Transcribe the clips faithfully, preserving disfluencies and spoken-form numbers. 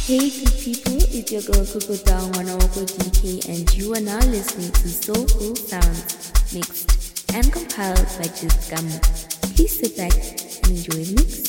Hey good people, it's your girl Coco Down Wanawako D K and you are now listening to Soulful Sounds mixed and compiled by Just Gamu. Please sit back and enjoy the mix.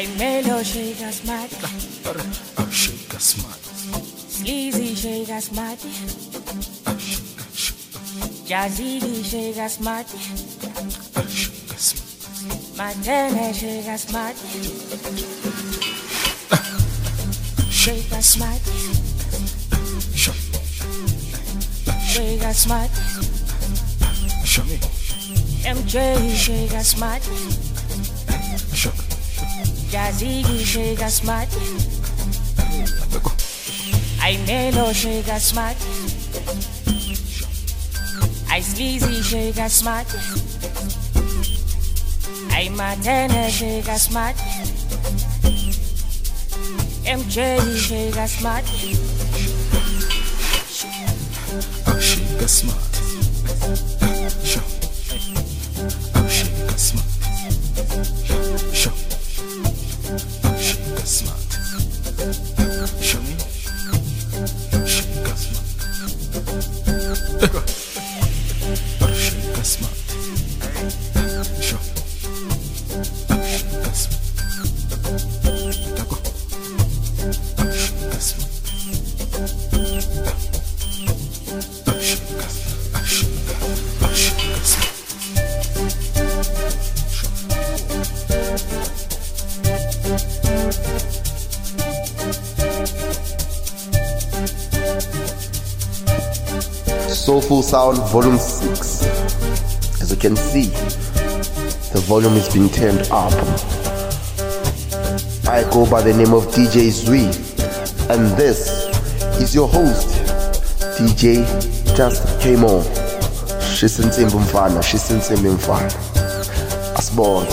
I Melo Shaker Smart. Oh, Shaker Smart. Sleazy Shaker Smart. Oh, Shaker, Shaker. Jazzy Shaker Smart. Oh, Shaker Smart. Montana Shaker Smart. Shaker Smart. Shaker Smart. Show me. M J Shaker Smart. Show. Jazzy Shaker Smart. I Melo Shaker Smart. I Sleazy Shaker Smart. I Montana Shaker Smart. M J Shaker Smart. Oh, Shaker Smart. Show. Oh, Shaker Smart. Show. Oh, Shaker Smart. Show me. Shaker Smart. Oh, Shaker Smart. Show. Oh, Shaker Smart. Oh, Shaker Smart. Soulful Sound Volume six. As you can see, the volume is being turned up. I go by the name of D J Zwi, and this is your host, D J Just Came On. Shisinsimbi mfana, shisinsimbi mfana. Asibona.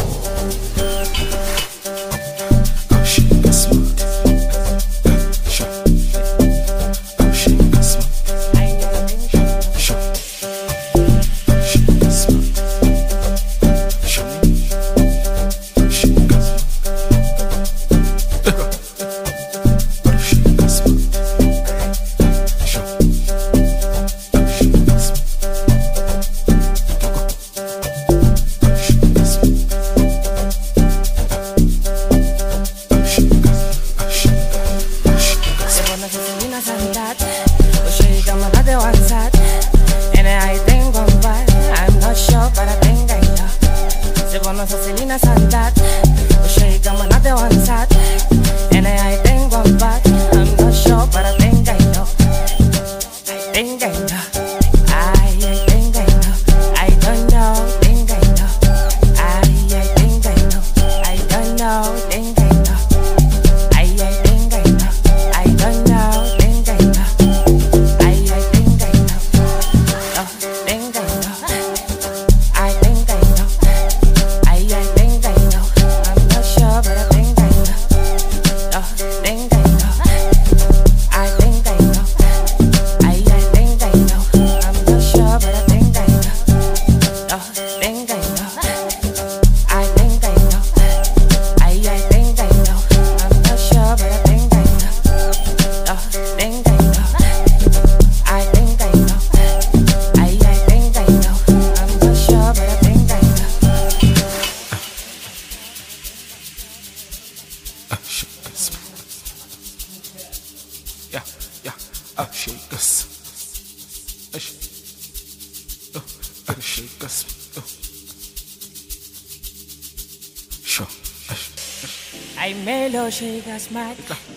I Melo Shaker Smart.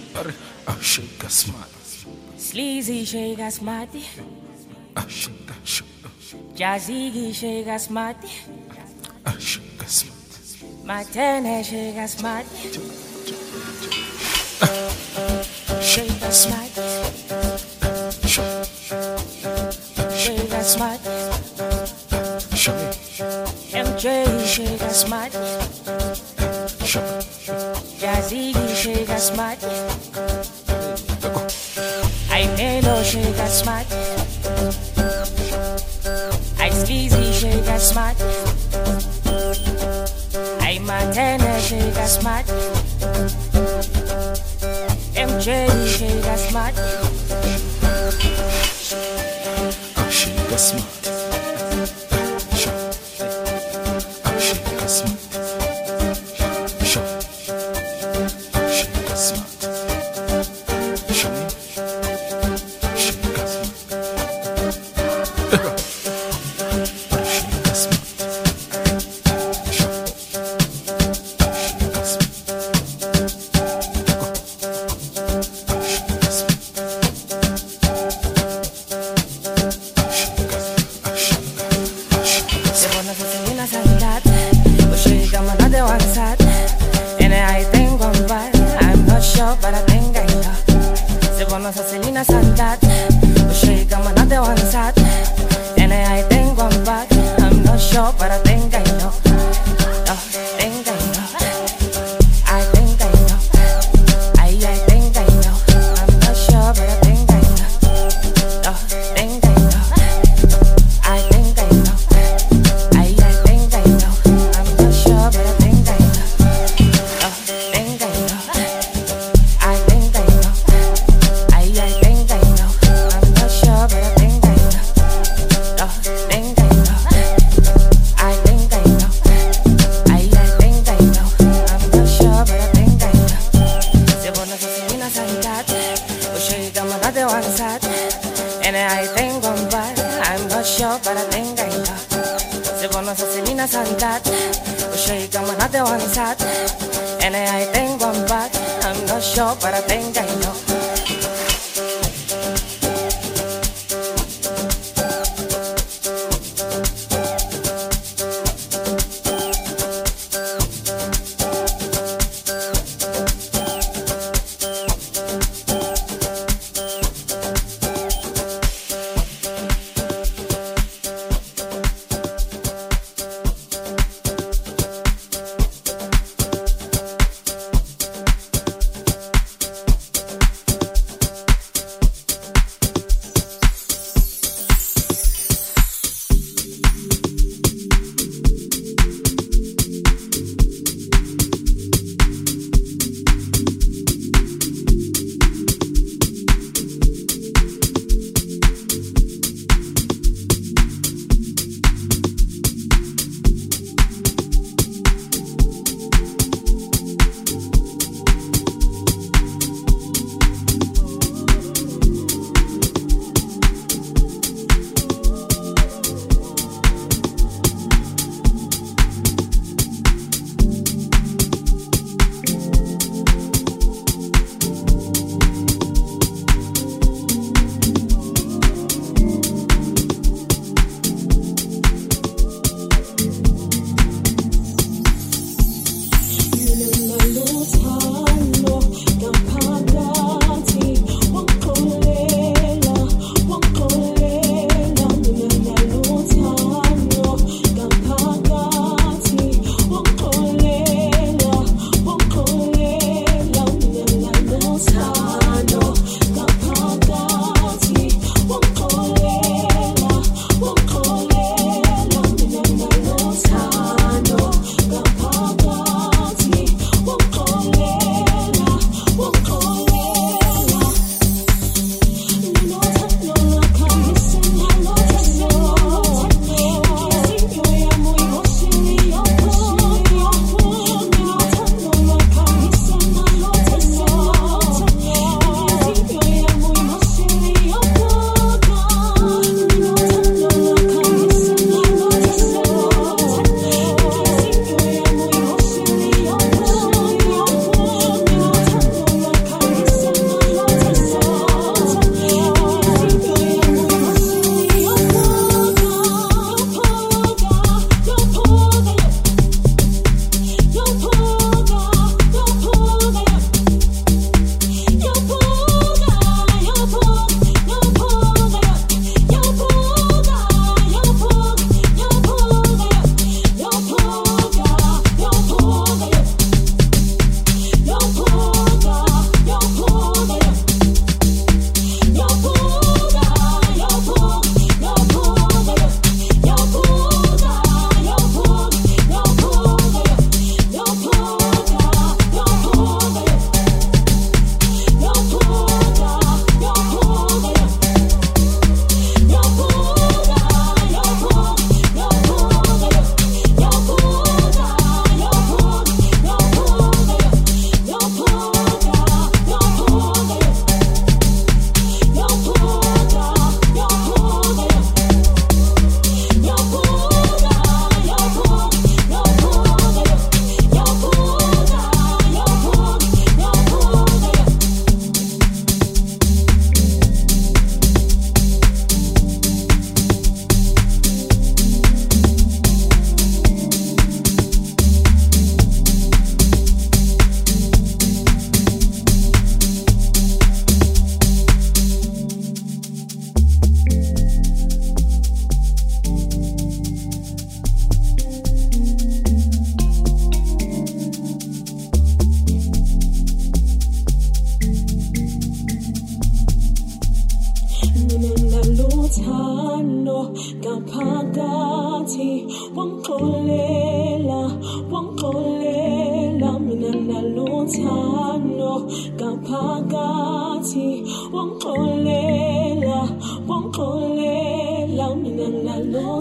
Oh, Shaker Smart. Sleazy Shaker Smart. Oh, Shaker, Shaker. Jazzy Shaker Smart. Oh, Shaker Smart. Montana Shaker Smart. Shaker Smart. Shaker Smart. Show me. M J Shaker Smart. Jazzy Shaker Smart. I Melo Shaker Smart. I Sleazy Shaker Smart. I Montana Shaker Smart. M J Shaker Smart. Oh, Shaker Smart. Oh, Shaker Smart. one side. And I think I'm bad. I'm not sure, but I think I know. Se vos no sos Selena Santat, but she come another one side. And I think I'm bad. I'm not sure, but I think I know. Oh, think I know. I think I know. I I think I know. I'm not sure, but I think I know. Oh, think I know. I think I know. I I think I know. I'm not sure, but I think I know. Oh, think I know. I think I know. I I think I know. I'm not sure, but I think I know. Oh, think I know. I think I know. I I think I know. I'm not sure, but I think I know. Se vos no sos Selena Santat, but she come another one side. And I think I'm bad. I'm not sure, but I think I know. Se vos no sos Selena Santat, but she come another one side. And I think I'm bad. I'm not sure, but I think I know.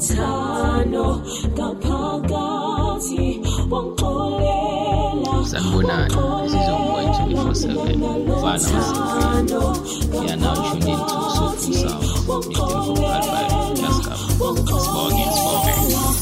Sanibonani, this is your boy twenty-four seven, Mfana Masiphi. You are now tuned into Soulful Sounds, mixed and compiled by Just Come. It's ball against ball back.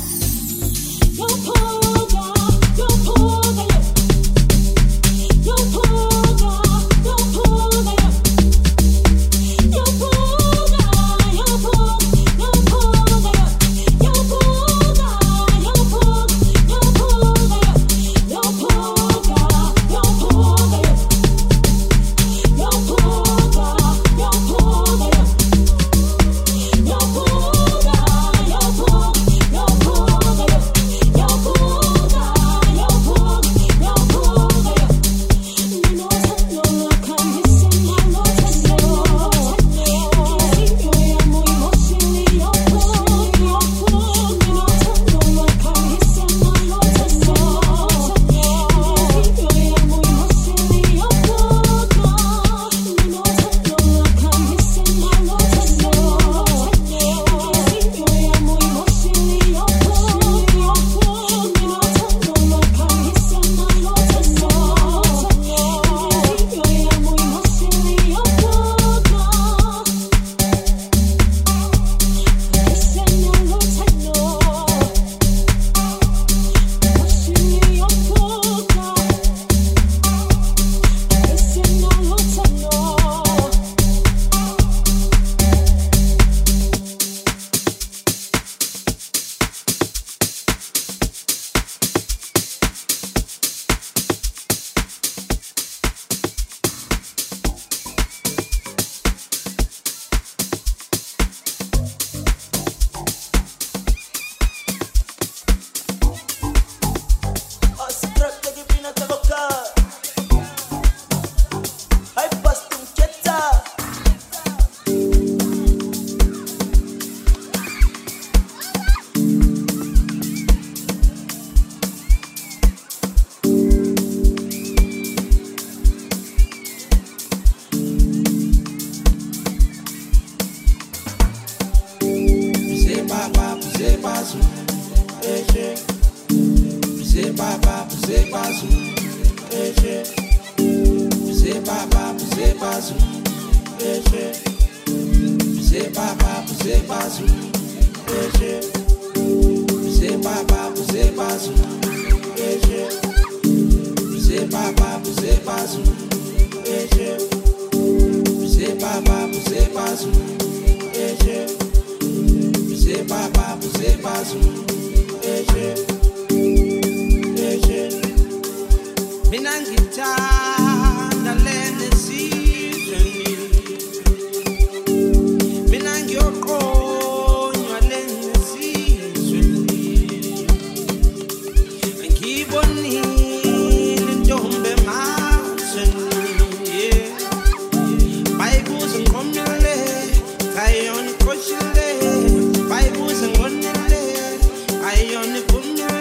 Bibles and one day, I on the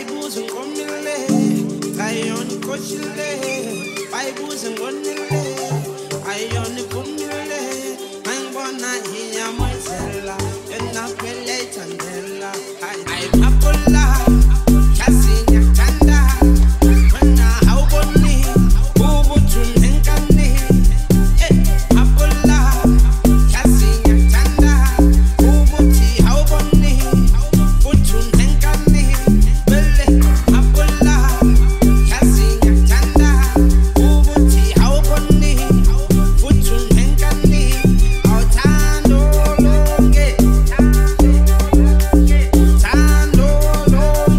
Bibles and Gomile, Ion Cochile, Bibles and Gonile, Ion Gomile, I'm gonna hear myself, and not be late and tell I'm Papola, Cassinia Tanda, when I how bonny, who would you think of me? Papola, Cassinia Tanda, who would you how bonny, would you think of me? Papola, Cassinia Tanda, who would you how bonny, would you think of me? Out and all, get Tando,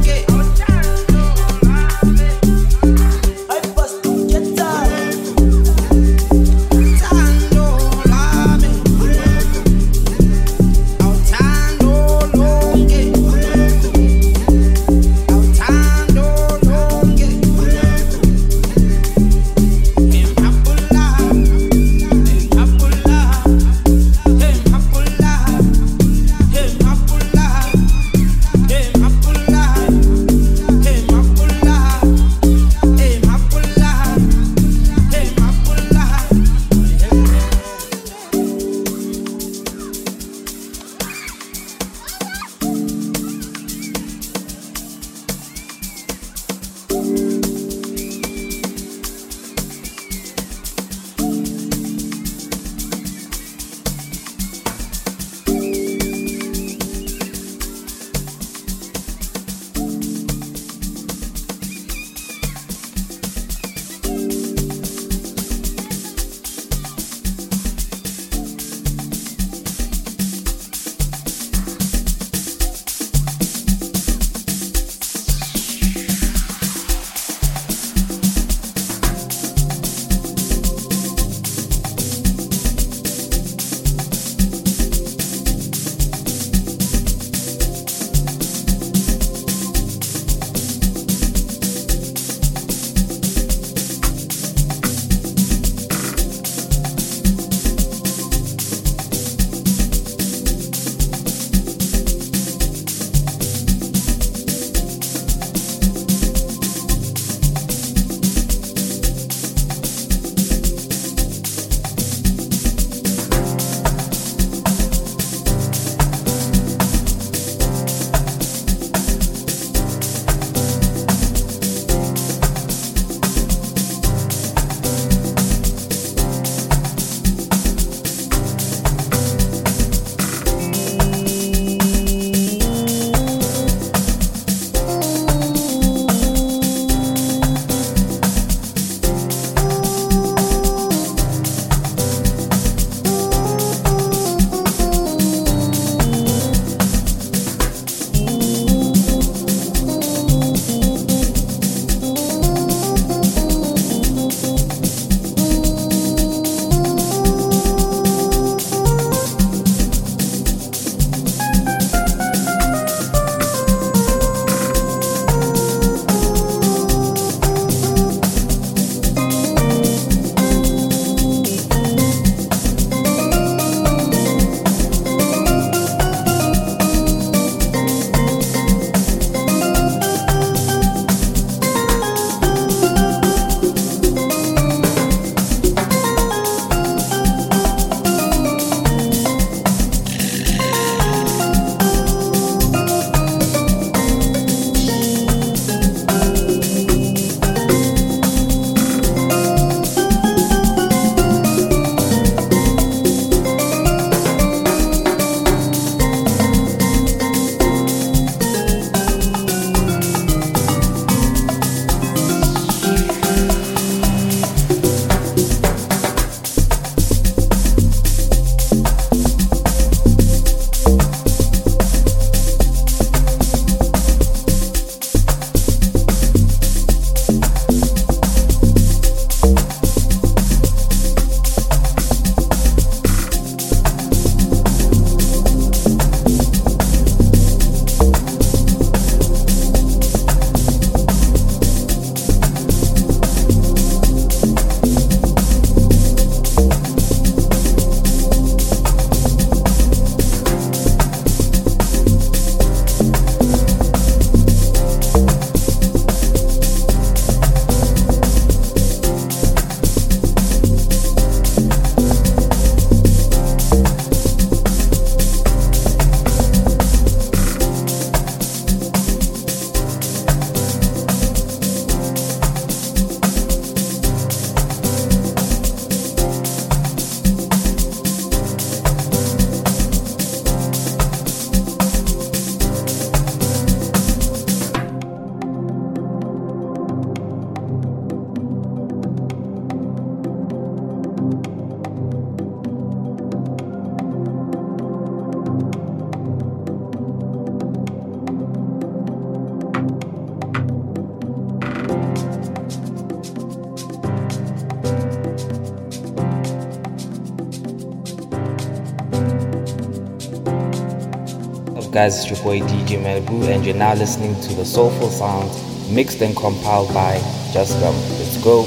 guys, it's your boy D J Malibu, and you're now listening to the Soulful Sounds mixed and compiled by Just Gum. Let's go.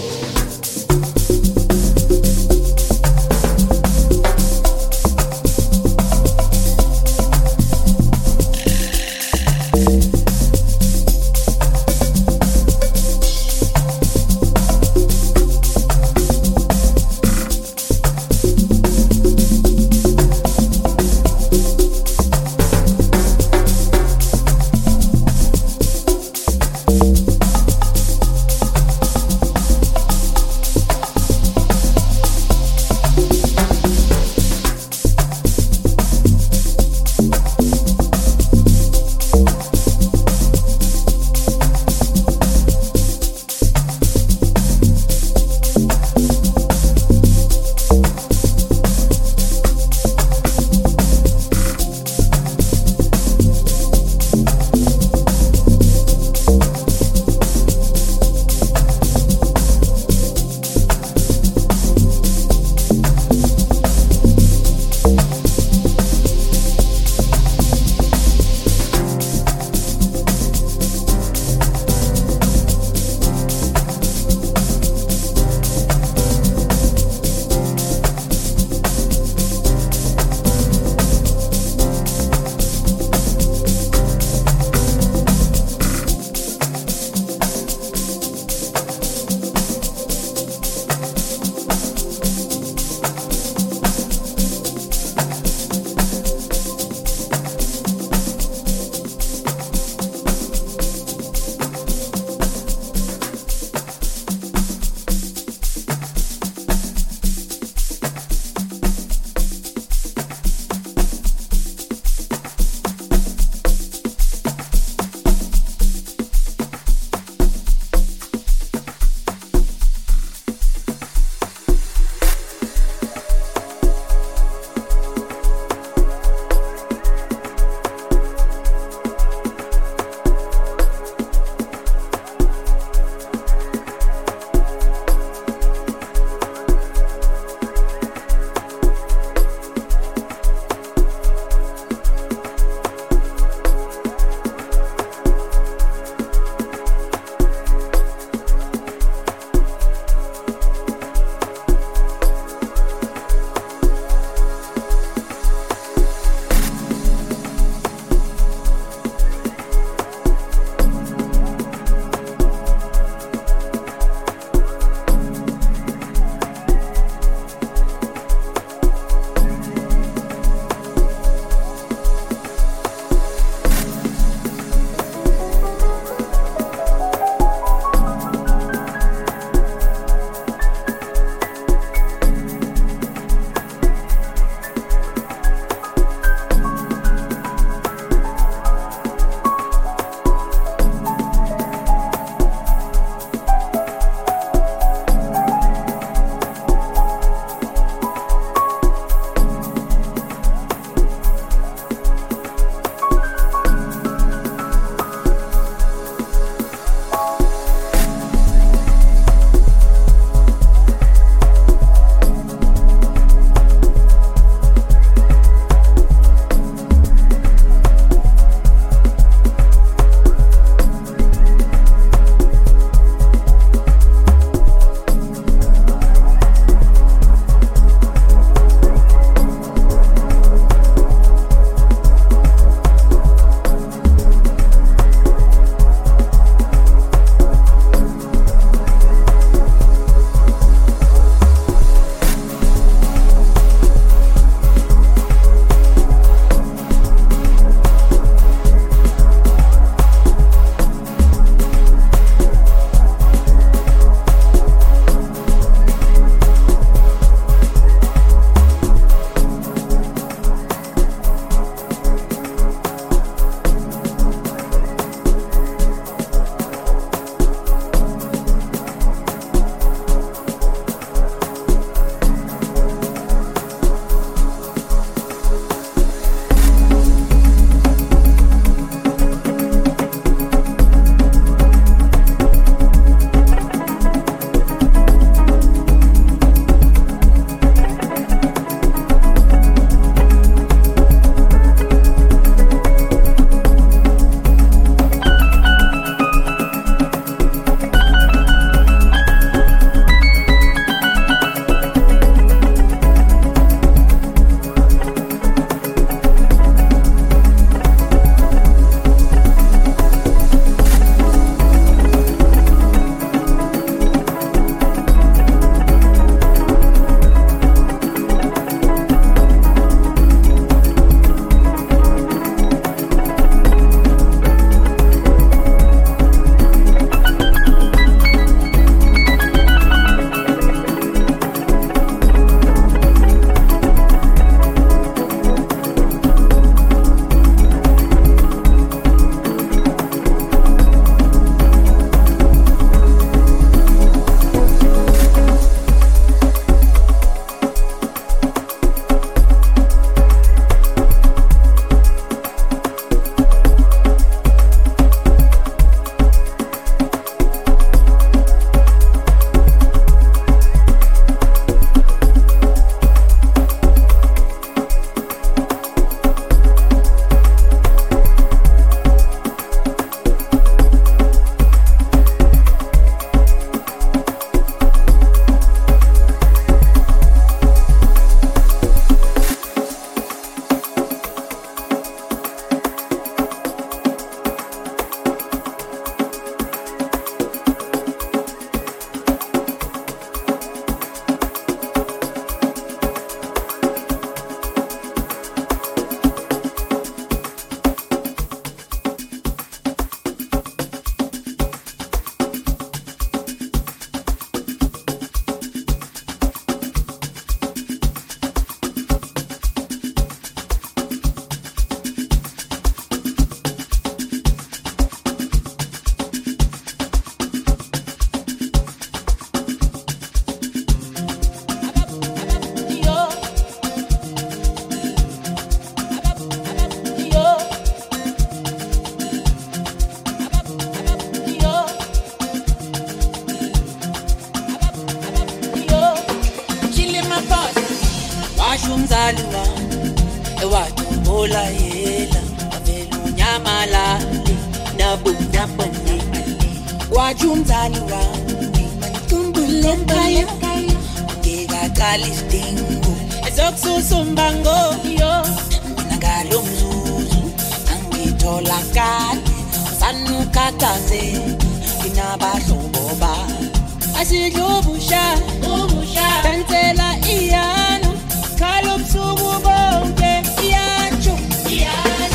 Ola yela avelu nyamalali nabu nyapani wajumzali wami manikumbule kaya ngekaqali sidingo ezokususumbango yo mina ngalo mzuzu angitholakala usanukataze inabahlobo ba asidlubusha ubusha dansela iyano khalo busuku bonke iyacho iyano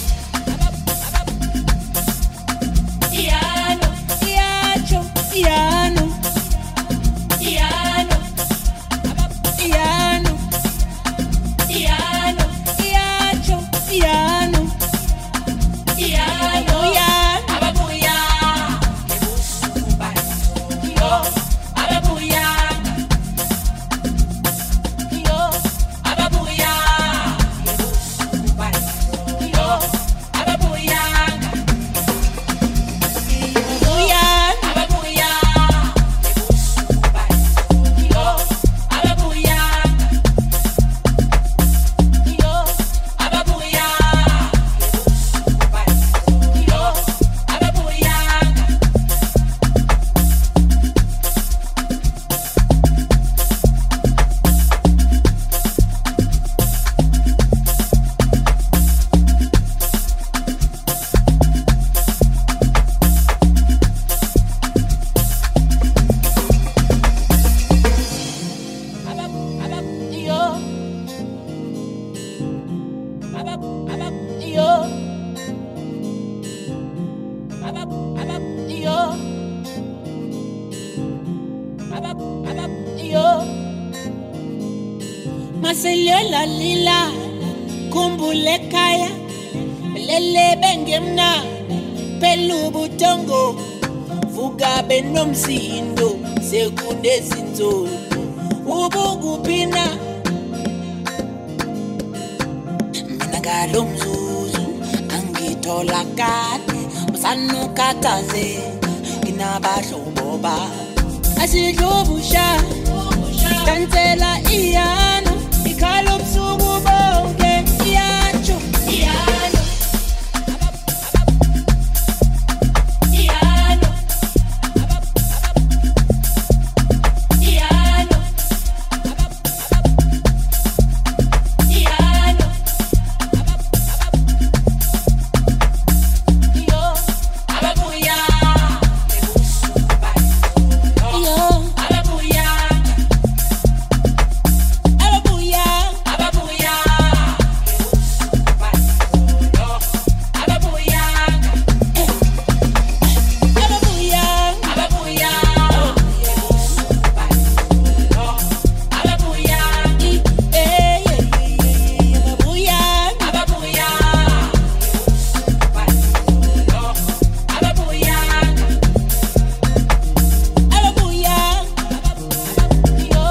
iyano iyacho iyano iyano iyano iyano iyacho iyano iyano ababuya ebusuku bayo ababuya yo ababuya ebusuku bayo ababuya ababuya ababuya ebusuku bayo ababuya yo ababuya ebusuku bayo ababuya Maselela lila kumbule kaya lele bengemna pelu butongo vuga benomsindo sekunde zinzo ubungupina mina ngalo mzuzu angitholakala usanukataze inabahlobo ba asidlubusha dansela iyano ikhalo busuku bonke iyacho iyano iyano iyano iyano yo ababuya ebusuku bayo yo ababuya ababuya ababuya ebusuku bayo ababuya ababuya ababuya ebusuku bayo ababuya eh ababuya ababuya ebusuku bayo ababuya ababuya yo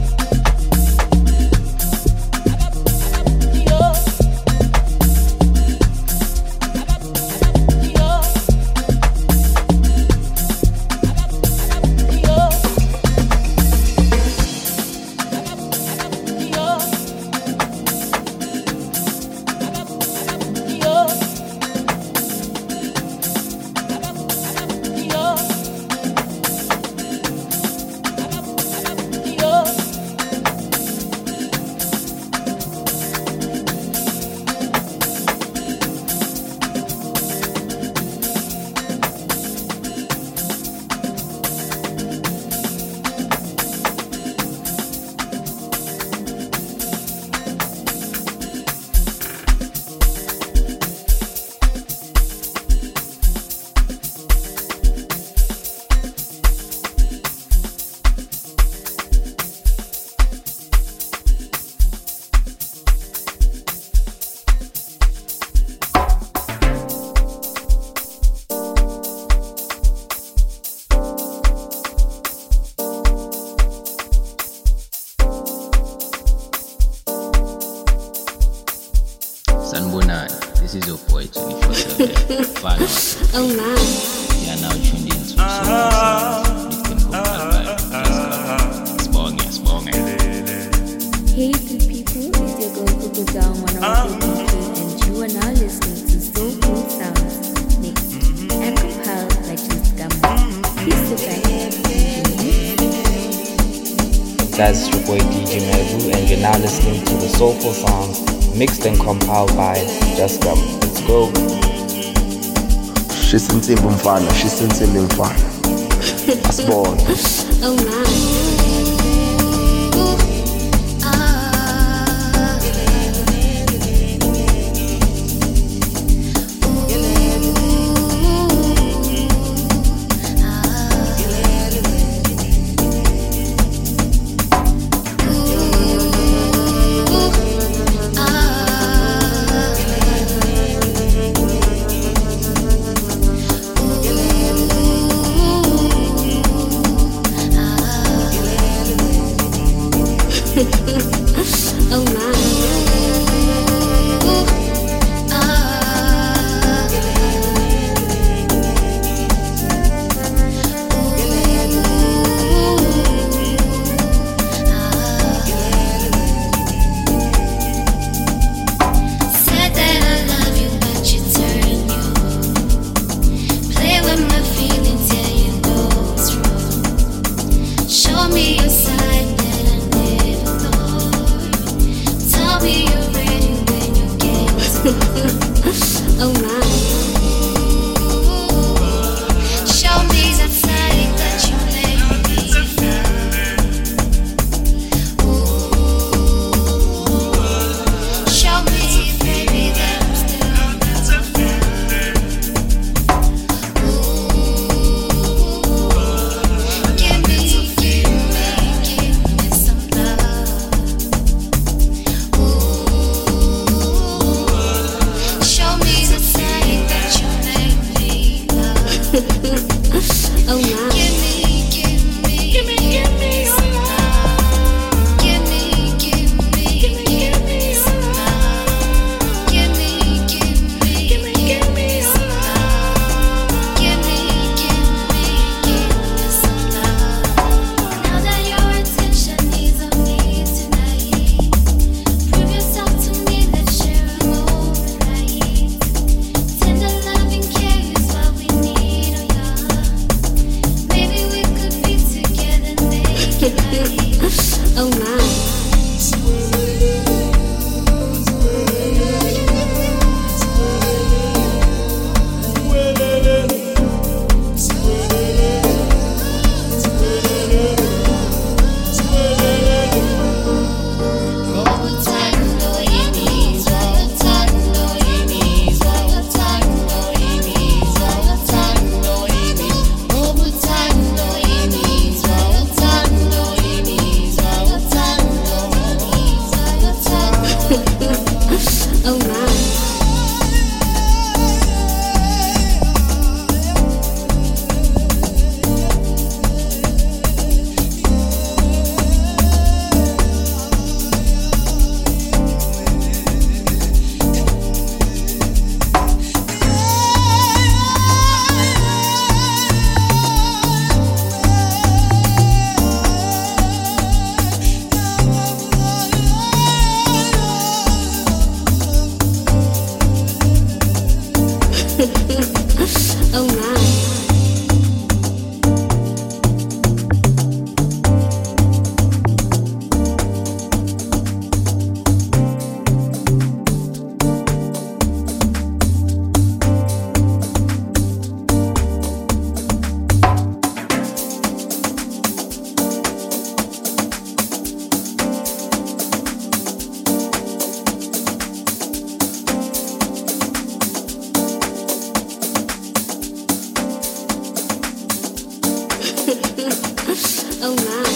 Sanbonani, this is your boy twenty-four seven. Fano. Oh man. You are now tuned in to Soul Sounds. It's been compiled by Jessica. Sponging, sponging. Hey good people, it's your girl Coco Down one oh one D K and guys? It's your boy D J Melbu, and you're now listening to the Soulful Sounds mixed and compiled by Just Gum. Let's go. Shisinsimbi mfana, shisinsimbi mfana. Asibone. Oh my. Oh my. Said that I love you, but you turn you. Play with my feelings, yeah, you know it's wrong. Show me your side that I never thought. Tell me you're ready when you get. Oh my. Show me that side that you made me feel. Show me, baby, that I'm still give me, give me, give me some love. Show me the side that you make me love. Oh my. Give me, give me, give me, give me some love. Give me, give me, give me, give me some love. Give me, give me, give me, give me some love. Give me, give me, give me some love. Now that your attention is on me tonight, prove yourself to me, let's share a moment right. Tender love and care is what we need, oh yeah. Maybe we could be together, make it right. Oh my. Oh my. Oh my. Oh my.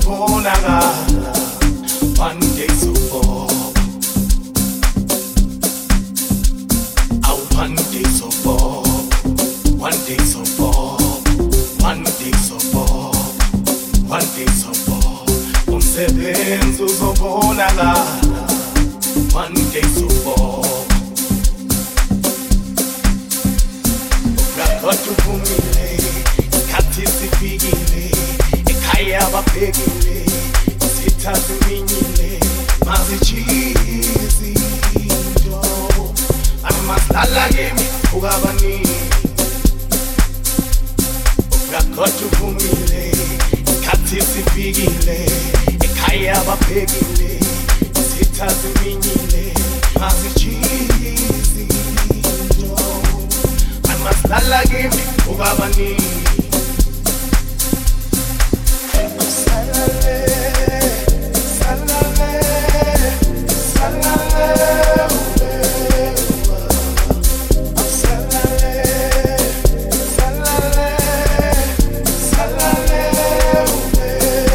uzobonakala. One day soboba. Oh, one day soboba. One day soboba. One day soboba. One day soboba. Umsebenzi uzobonakala. One day soboba. Kodwa uvumile, isikhathi sifikile, ekhaya ababhekile, isitha ziminyile, mazichizi into, amasilala kimi uvuka abaningi. Kodwa uvumile, isikhathi sifikile, ekhaya ababhekile, isitha ziminyile, mazichizi into. Masilala kimi uvuka abaningi. Salale, salale, salale, uwe, salale, salale, salale, uwe,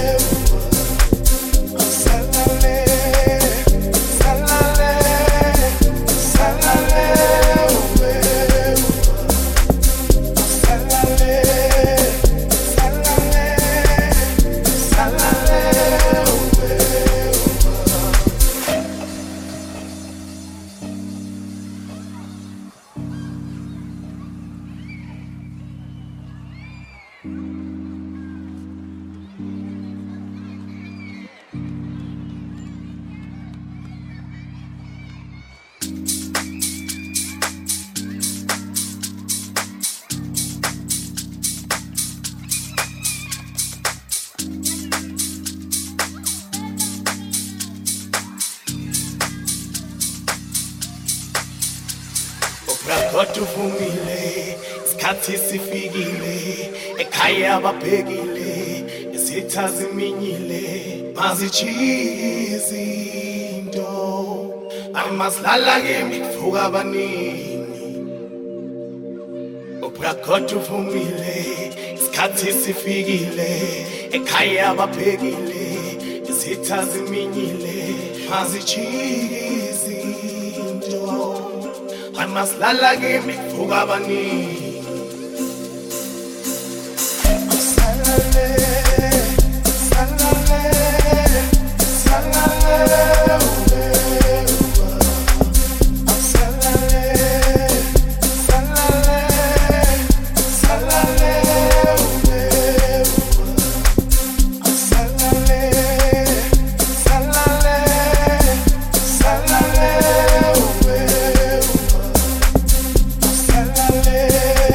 salale, salale, salale, uwe. Kodwa uvumile, isikhathi sifikile, ekhaya ababhekile, isitha ziminyile, mazichizi into, amasilala kimi kuvuka abaningi. Kodwa uvumile, isikhathi sifikile, ekhaya ababhekile, isitha ziminyile, mazichizi into. Amasilala kimi kuvuka abaningi. Salale, salale, salale, uwe, salale, salale, salale, uwe, salale, salale, salale, uwe. Salale,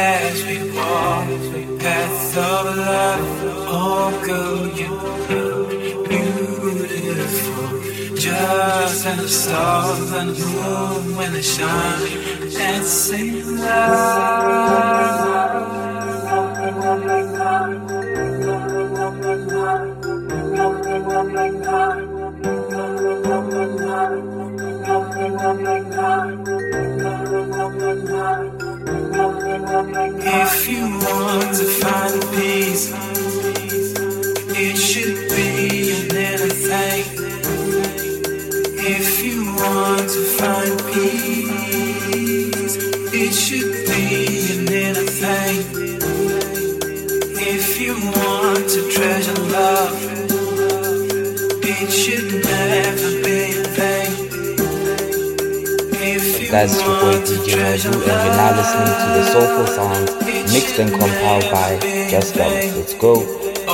as we walk the path of love. Oh girl, you look beautiful, just as the stars and the moon when they shine and sing love. If you want to find peace, it should be in anything. If you want to find peace, it should be in anything. If you want to treasure love, it should never be in vain. Guys, it's your boy D J Melbu, and you're now listening to the Soulful Sounds mixed and compiled by Just Gum. Let's go.